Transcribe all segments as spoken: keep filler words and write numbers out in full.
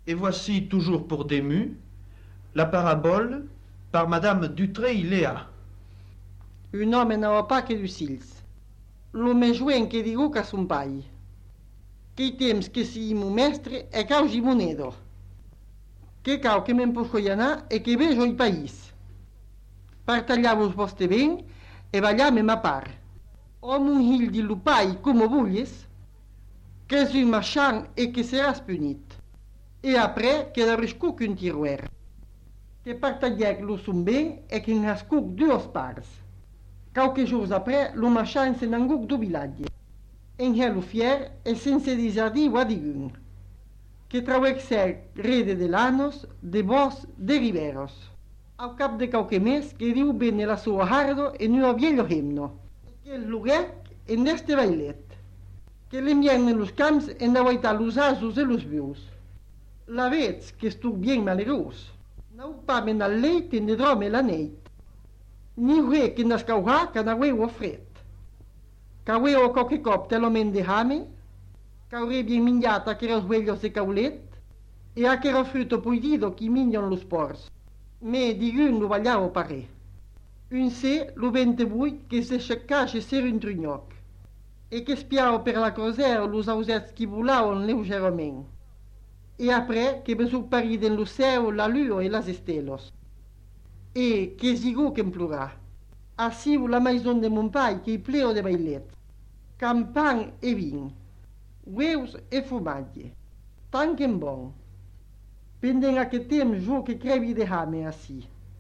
Et voici, toujours pour Dému, la parabole par Madame Dutré-Iléa. Un home n'ava pa que d'ucils. Lo més joent que digu que son pai. Que temps que si mo mestre e cau gimonedo. Que cau que me'n posco anar e que vejo il país. Partagliavos vostre ben e ballame ma par. Om un hil di lo pai como vulles, que és un marchand e que seràs punit. E après que de riscuc un tiroer. Que partagliec lo son ben e que en hascuc dues parts. Qualques jours après, lo marchand se n'anguc do vilatge. En hello fier e sense disardir o adigun. Que trauec ser rede de lanos, de bos, de riberos. Al cap de qualque mes que diu bene la sua hardo e nu aviello hemno. Que el luguec en este bailet. Que l'envien en los camps en d'aguaitar los asos e los vius. La vets que estuc bien malerós. N'au pa men al leit en de drome la neit. Ni ue que n'ascauha que n'aueu fred. Caueu qualche cop te lo men de hame, caure bien mingiata che los huellos de caulet, e a che ero fruto puidido che mignon los pors. Me di un lo vagliavo pare. Un se lo vente buit che se cercasse ser un trugnoc, e che spiavo per la crosera los ausets che volavon leugerament. E après che me suc pariden lo ceu, la luo e las estelos. E che zigu che implora. Asiu la maison de mon pai che pleo de bailet. Campan e vin. Ueus e fumaglie. Tanquen bon. Penden a che tem jo che crevi de hame assi.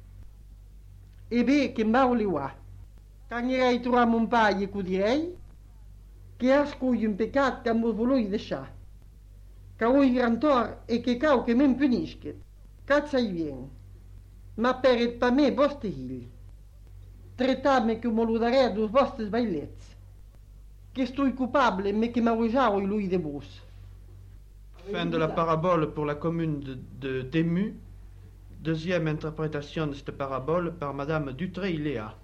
E be che m'auli wa. Cagnerei troa mon pai e cudirei che ascui un pecat che mo voloi deixar. Ca oi grantor e che cau che men punischet. Cazzai vien. Ma peret pa me vostre hil. Tretame che mo lo darè dos vostres bailets. Che stoi coupable mais que m'arrojau lui de bous. Fin de la parabole pour la commune de, de Dému. Deuxième interprétation de cette parabole par Madame Dutré-Iléa.